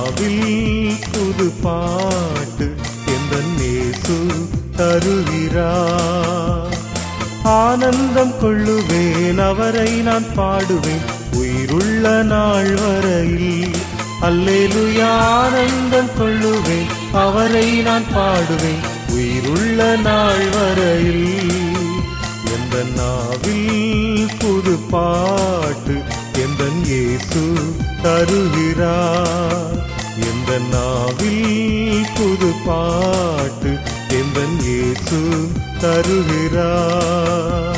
நாவில் புது பாட்டு எந்தன் இயேசு தருகிறார். ஆனந்தம் கொள்ளுவேன், அவரை நான் பாடுவேன் உயிருள்ள நாள் வரையில். அல்லேலூயா, ஆனந்தம் கொள்ளுவேன், அவரை நான் பாடுவேன் உயிருள்ள நாள் வரையில். எந்த நாவில் புது பாட்டு எந்தன் இயேசு தருகிறார். எந்த நாவில் புது பாட்டு எந்தன் இயேசு தருகிறார்.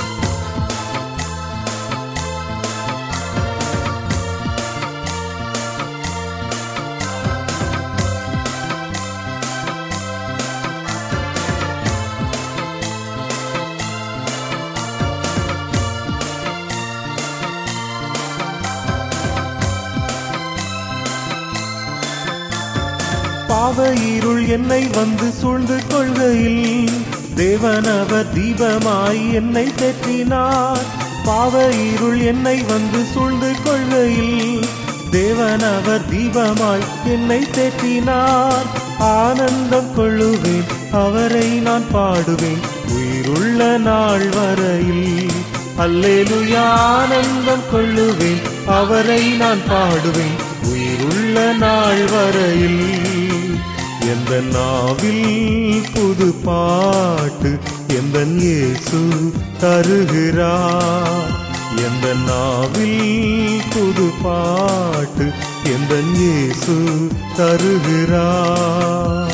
பாவ இருள் என்னை வந்து சூழ்ந்து கொள்கையில் தேவனவர் தீபமாய் என்னை தேற்றினார். பாவ இருள் என்னை வந்து சூழ்ந்து கொள்கையில் தேவனவர் தீபமாய் என்னை தேற்றினார். ஆனந்தம் கொள்ளுவேன், அவரை நான் பாடுவேன் உயிருள்ள நாள் வரையில். அல்லேலூயா, ஆனந்தம் கொள்ளுவேன், அவரை நான் பாடுவேன் உயிருள்ள நாள் வரையில். எந்த நாவில் புது பாட்டு எந்தன் இயேசு தருகிறார். எந்த நாவில் புது பாட்டு எந்தன் இயேசு தருகிறார்.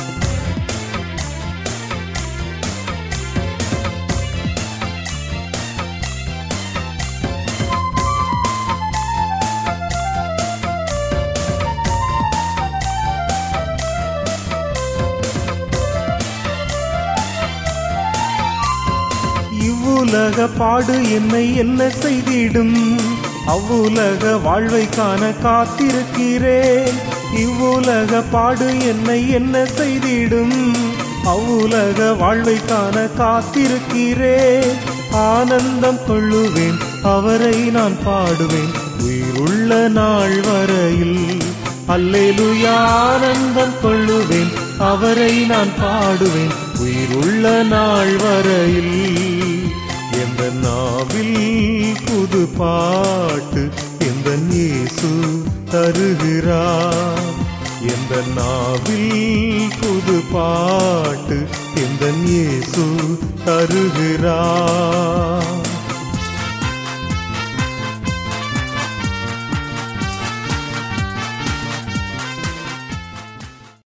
இவ்வுலக பாடு என்னை என்ன செய்திடும், அவ்வுலக வாழ்வை காண காத்திருக்கிறேன். இவ்வுலக பாடு என்னை என்ன செய்திடும், அவ்வுலக வாழ்வை காண காத்திருக்கிறேன். ஆனந்தம் கொள்ளுவேன், அவரை நான் பாடுவேன் உயிருள்ள நாள் வரையில். அல்லேலூயா, ஆனந்தம் கொள்ளுவேன், அவரை நான் பாடுவேன் உயிருள்ள நாள் வரையில். எந்த நாவில் புது பாட்டு எந்தன் இயேசு தருகிறார். எந்த நாவில் புது பாட்டு எந்தன் இயேசு தருகிறார்.